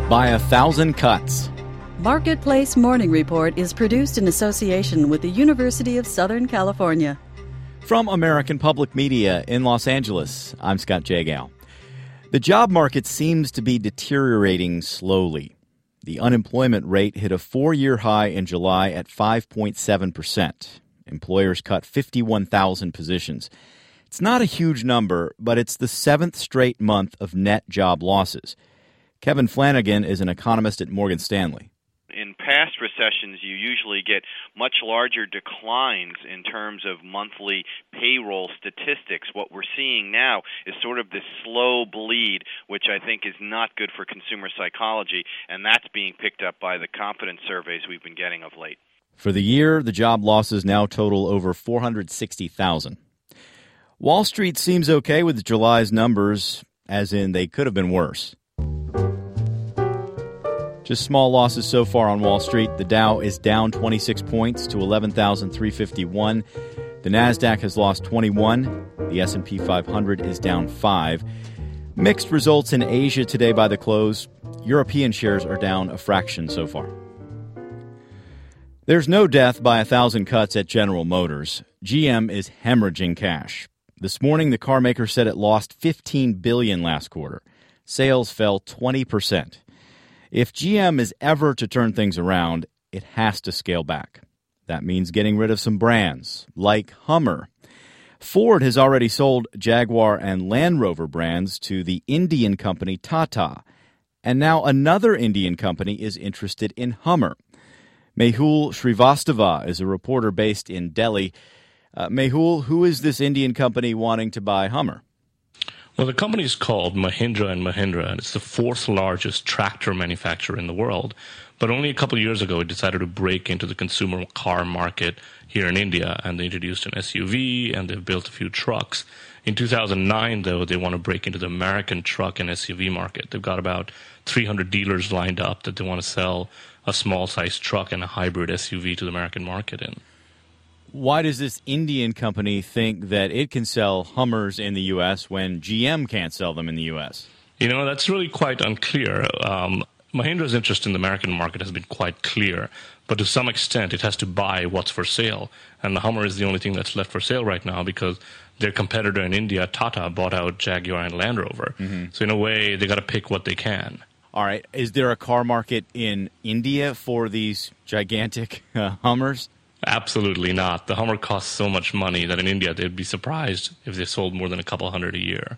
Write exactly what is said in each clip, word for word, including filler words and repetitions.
By a thousand cuts. Marketplace Morning Report is produced in association with the University of Southern California. From American Public Media in Los Angeles, I'm Scott Jagow. The job market seems to be deteriorating slowly. The unemployment rate hit a four-year high in July at five point seven percent. Employers cut fifty-one thousand positions. It's not a huge number, but it's the seventh straight month of net job losses. Kevin Flanagan is an economist at Morgan Stanley. In past recessions, you usually get much larger declines in terms of monthly payroll statistics. What we're seeing now is sort of this slow bleed, which I think is not good for consumer psychology, and that's being picked up by the confidence surveys we've been getting of late. For the year, the job losses now total over four hundred sixty thousand. Wall Street seems okay with July's numbers, as in they could have been worse. Just small losses so far on Wall Street. The Dow is down twenty-six points to eleven thousand three hundred fifty-one. The Nasdaq has lost twenty-one. The S and P five hundred is down five. Mixed results in Asia today by the close. European shares are down a fraction so far. There's no death by a thousand cuts at General Motors. G M is hemorrhaging cash. This morning, the car maker said it lost fifteen billion dollars last quarter. Sales fell twenty percent. If G M is ever to turn things around, it has to scale back. That means getting rid of some brands, like Hummer. Ford has already sold Jaguar and Land Rover brands to the Indian company Tata. And now another Indian company is interested in Hummer. Mehul Srivastava is a reporter based in Delhi. Uh, Mehul, who is this Indian company wanting to buy Hummer? Well, the company is called Mahindra and Mahindra, and it's the fourth largest tractor manufacturer in the world. But only a couple of years ago, it decided to break into the consumer car market here in India, and they introduced an S U V, and they've built a few trucks. In two thousand nine, though, they want to break into the American truck and S U V market. They've got about three hundred dealers lined up that they want to sell a small-sized truck and a hybrid S U V to the American market in. Why does this Indian company think that it can sell Hummers in the U S when G M can't sell them in the U S? You know, that's really quite unclear. Um, Mahindra's interest in the American market has been quite clear, but to some extent it has to buy what's for sale. And the Hummer is the only thing that's left for sale right now because their competitor in India, Tata, bought out Jaguar and Land Rover. Mm-hmm. So in a way, they got to pick what they can. All right. Is there a car market in India for these gigantic uh, Hummers? Absolutely not. The Hummer costs so much money that in India they'd be surprised if they sold more than a couple hundred a year.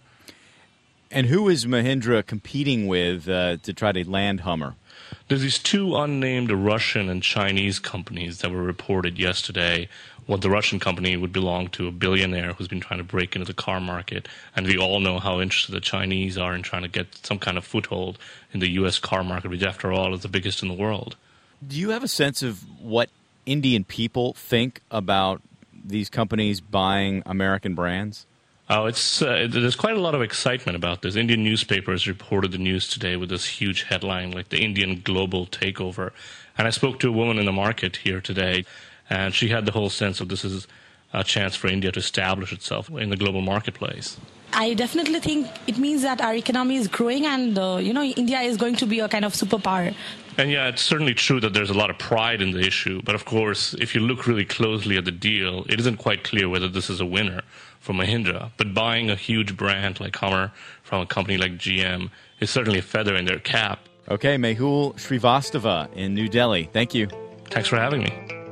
And who is Mahindra competing with uh, to try to land Hummer? There's these two unnamed Russian and Chinese companies that were reported yesterday. What the Russian company would belong to a billionaire who's been trying to break into the car market. And we all know how interested the Chinese are in trying to get some kind of foothold in the U S car market, which after all is the biggest in the world. Do you have a sense of what Indian people think about these companies buying American brands? Oh, it's uh, there's quite a lot of excitement about this. Indian newspapers reported the news today with this huge headline like the Indian global takeover. And I spoke to a woman in the market here today, and she had the whole sense of this is a chance for India to establish itself in the global marketplace. I definitely think it means that our economy is growing and, uh, you know, India is going to be a kind of superpower. And yeah, it's certainly true that there's a lot of pride in the issue. But of course, if you look really closely at the deal, it isn't quite clear whether this is a winner for Mahindra. But buying a huge brand like Hummer from a company like G M is certainly a feather in their cap. Okay, Mehul Srivastava in New Delhi. Thank you. Thanks for having me.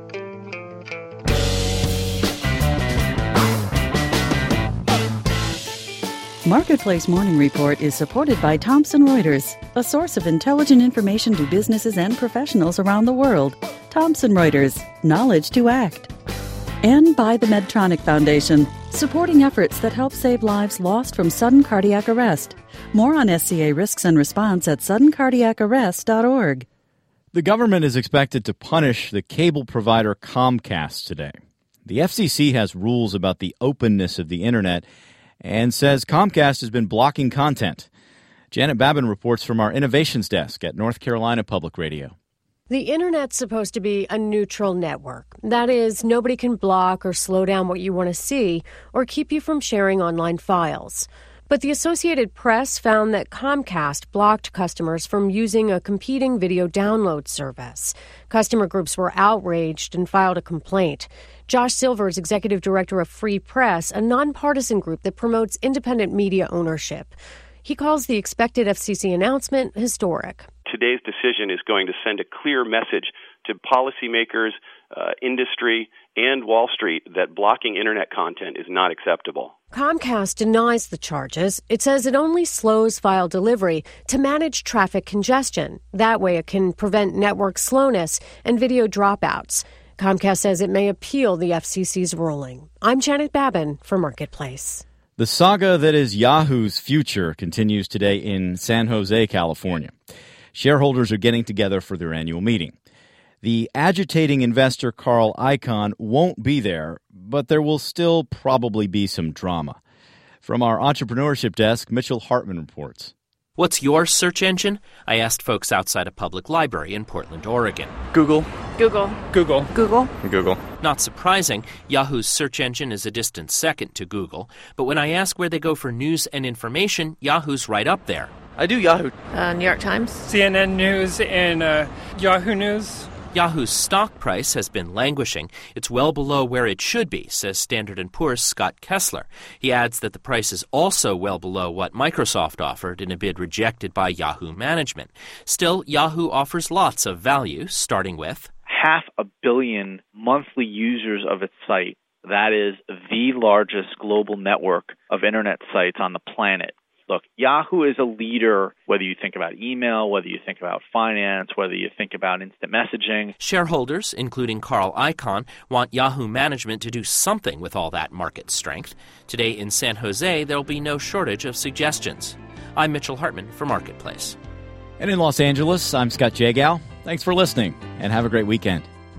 Marketplace Morning Report is supported by Thomson Reuters, a source of intelligent information to businesses and professionals around the world. Thomson Reuters, knowledge to act. And by the Medtronic Foundation, supporting efforts that help save lives lost from sudden cardiac arrest. More on S C A risks and response at sudden cardiac arrest dot org. The government is expected to punish the cable provider Comcast today. The F C C has rules about the openness of the Internet and says Comcast has been blocking content. Janet Babin reports from our innovations desk at North Carolina Public Radio. The Internet's supposed to be a neutral network. That is, nobody can block or slow down what you want to see or keep you from sharing online files. But the Associated Press found that Comcast blocked customers from using a competing video download service. Customer groups were outraged and filed a complaint. Josh Silver is executive director of Free Press, a nonpartisan group that promotes independent media ownership. He calls the expected F C C announcement historic. Today's decision is going to send a clear message to policymakers, uh, industry, and Wall Street that blocking internet content is not acceptable. Comcast denies the charges. It says it only slows file delivery to manage traffic congestion. That way it can prevent network slowness and video dropouts. Comcast says it may appeal the F C C's ruling. I'm Janet Babin for Marketplace. The saga that is Yahoo's future continues today in San Jose, California. Shareholders are getting together for their annual meeting. The agitating investor Carl Icahn won't be there, but there will still probably be some drama. From our entrepreneurship desk, Mitchell Hartman reports. What's your search engine? I asked folks outside a public library in Portland, Oregon. Google. Google. Google. Google. Google. Not surprising, Yahoo's search engine is a distant second to Google. But when I ask where they go for news and information, Yahoo's right up there. I do Yahoo. Uh, New York Times. C N N News and uh, Yahoo News. Yahoo's stock price has been languishing. It's well below where it should be, says Standard and Poor's Scott Kessler. He adds that the price is also well below what Microsoft offered in a bid rejected by Yahoo management. Still, Yahoo offers lots of value, starting with half a billion monthly users of its site. That is the largest global network of internet sites on the planet. Look, Yahoo is a leader, whether you think about email, whether you think about finance, whether you think about instant messaging. Shareholders, including Carl Icahn, want Yahoo management to do something with all that market strength. Today in San Jose, there'll be no shortage of suggestions. I'm Mitchell Hartman for Marketplace. And in Los Angeles, I'm Scott Jagow. Thanks for listening, and have a great weekend.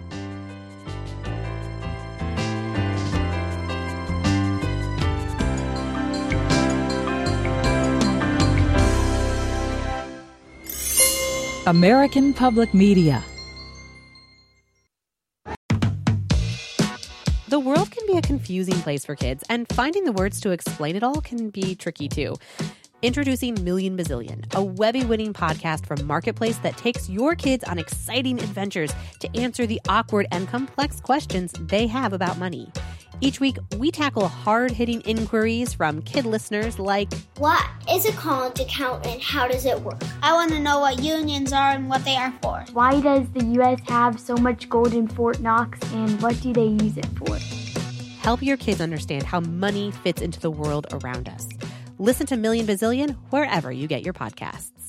American Public Media. The world can be a confusing place for kids, and finding the words to explain it all can be tricky too. Introducing Million Bazillion, a Webby-winning podcast from Marketplace that takes your kids on exciting adventures to answer the awkward and complex questions they have about money. Each week, we tackle hard-hitting inquiries from kid listeners like, what is a college account and how does it work? I want to know what unions are and what they are for. Why does the U S have so much gold in Fort Knox and what do they use it for? Help your kids understand how money fits into the world around us. Listen to Million Bazillion wherever you get your podcasts.